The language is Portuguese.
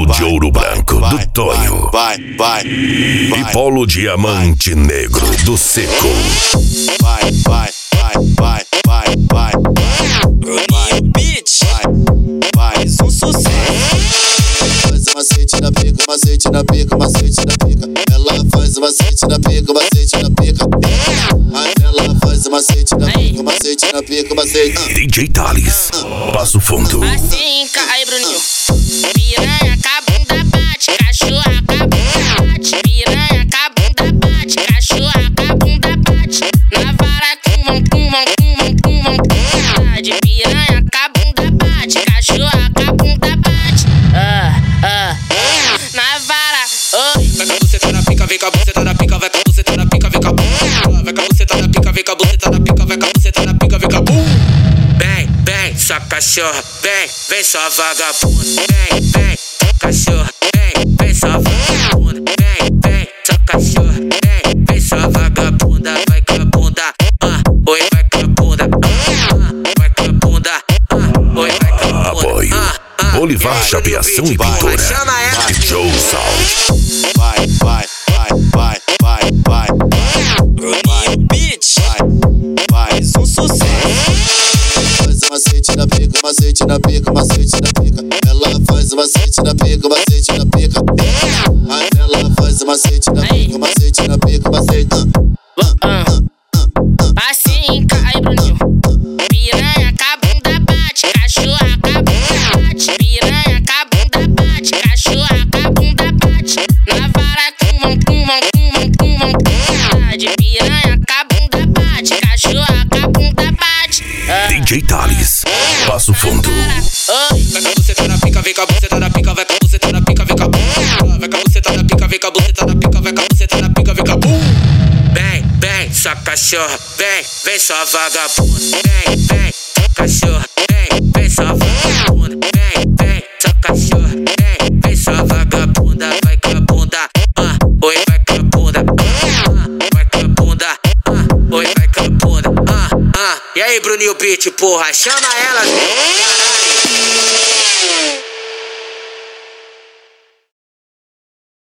Polo de ouro branco do Tonho. E polo diamante negro do Seco. Bruninho Beats, mais um sucesso. Faz o macete na pica, macete na pica, macete na pica. Ela faz o macete na pica, macete na pica. Ela faz o macete na pica, macete na pica, macete. DJ Thales, Passo Fundo. Assim cai, Bruninho. Piranha com a bunda bate, cachorra com a bunda bate. Piranha com a bunda bate, cachorra com a bunda bate. Na vara com mão, com mão, com mão, com mão, com mão. De piranha com a bunda bate, cachorra com a bunda bate. Na vara, oi. Vai com a buceta na pica, vem com a buceta na pica, vai com a buceta na pica, vem com a bunda. Vai com a buceta na pica, vem com a buceta na pica, vai com a buceta na pica, vem com a bunda. Vem, sua cachorra, vem sua vagabunda. Vem, cachorra, vem sua vagabunda. Vem, sua cachorra, vem sua vagabunda. Vai com a bunda, oi, vai com a bunda, vai com a bunda, oi, vai com a bunda. Apoio Olivar Chapeação e Pintura. Chama ela. Joe Sound. Vai. Bruninho Beats, mais um sucesso. Faz o macete na pica, macete na pica, macete na pica. Ela faz o macete na pica, macete na pica. Ela faz o macete na pica, macete na pica, macete. Assim cai, Bruninho. Piranha com a bunda bate, cachorra com a bunda bate. Piranha com a bunda bate, cachorra com a bunda bate. Na vara com mão, com mão, com mão, com mão, com mão. De piranha com a bunda bate, cachorra com a bunda bate. DJ Thales, Passo Fundo. Oi. Vai com a buceta na pica, vem com a buceta na pica, vai com a buceta na pica, vem com a bunda. Vai com a buceta na pica, vem com a buceta na pica, vai com a buceta na pica, vem com a bunda. Vem, sua cachorra, vem sua vagabunda. Vem, cachorra, vem sua vagabunda. Vem, sua cachorra, vem sua vagabunda. Vai com a bunda, oi, vai com a bunda, vai com a bunda, oi, vai com a bunda. E aí, Bruninho Beat, porra, chama ela.